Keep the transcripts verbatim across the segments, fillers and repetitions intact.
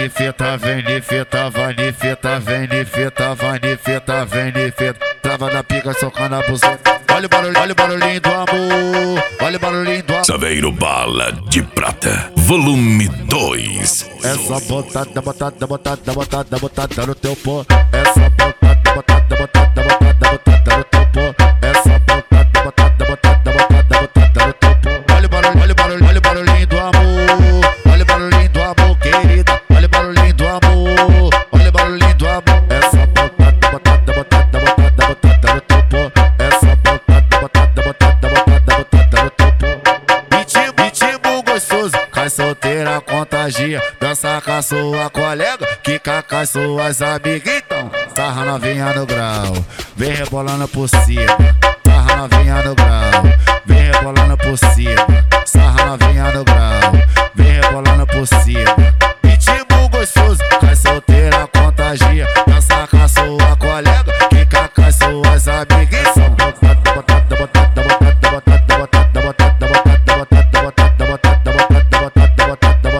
de fita, vem de fita, vai de fita, vem de fita, vai de fita, vem de fita. Trava na pica, socando a buceta. Olha o barulho, olha o barulhinho do amor. Olha o barulhinho do amor. Saveiro Bala de Prata, volume dois. Essa botada, botada, botada, botada, botada no teu pó. Essa botada, botada, botada, botada, botada no teu pó. Essa botada, botada, botada, botada, botada no teu pó. Olha o barulho, olha o barulho, olha o barulhinho do amor. Olha o barulhinho do amor, querida. Olha o barulhinho do amor. Olha o barulhinho do amor. Essa botada, botada, botada, botada, botada no teu pó. Essa botada, botada, botada, botada, botada no teu pó. Ritmo, ritmo gostoso, cai solteira, contagia. Dança com a sua colega, quica com as suas amigas. Então, sarra novinha no grau, vem rebolando por cima. Sarra novinha no grau, vem rebolando por cima. Sarra novinha no grau, vem rebolando por cima. Ritmo gostoso, cai solteira, contagia. Dança com a sua colega, quica com as suas amigas. Botada, botada, botada, botada, botada, botada, botada, botada, botada, botada, botada, botada, botada,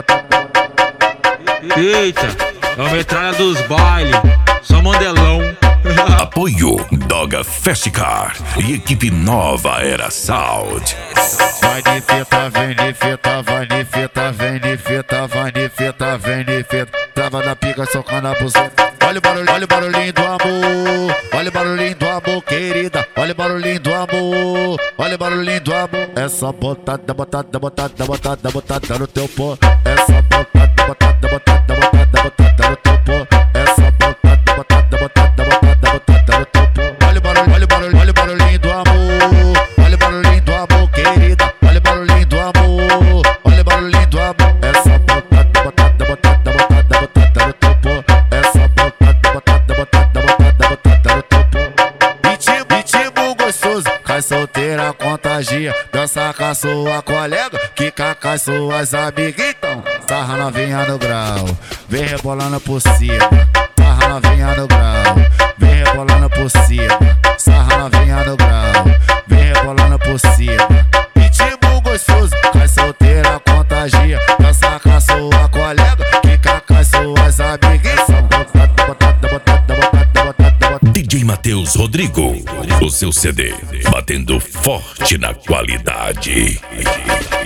botada. Eita, é a metralha dos bailes, só mandelão. Apoio Doga Festicar e equipe Nova Era Sound. Vai de fita, vem de fita, vai de fita, vem de fita, vai de fita, vem de fita. Trava na pica, socando a buceta. Olha o barulho, olha o barulhinho do amor. Olha o barulhinho do amor, querida. Olha o barulhinho do amor. Olha o barulhinho do amor. Essa botada, botada, botada, botada, botada no teu pó. Essa botada, botada, botada, botada, botada no teu pó. Essa botada, botada, botada, botada, botada no teu pó. Olha o barulho, olha o barulho, olha o barulhinho do amor. Olha o barulhinho do amor, querida. Olha o barulhinho do amor. Olha o barulhinho do amor. Essa botada, botada, botada, botada, botada no teu pó. Essa botada, botada, botada, botada, botada no teu pó. Ritmo, ritmo gostoso, cai solteira, contagia. Dança com a sua colega, quica com as suas amigas. Então, sarra novinha no grau, vem rebolando por cima. Sarra novinha no grau, vem rebolando por cima. Sarra novinha no grau, vem rebolando por cima. Ritmo gostoso, cai solteira, contagia. Dança com a sua colega, quica com as suas amigas. Botada, botada, botada, botada, botada, botada. D J Matheus Rodrigo, o seu C D, batendo forte na qualidade.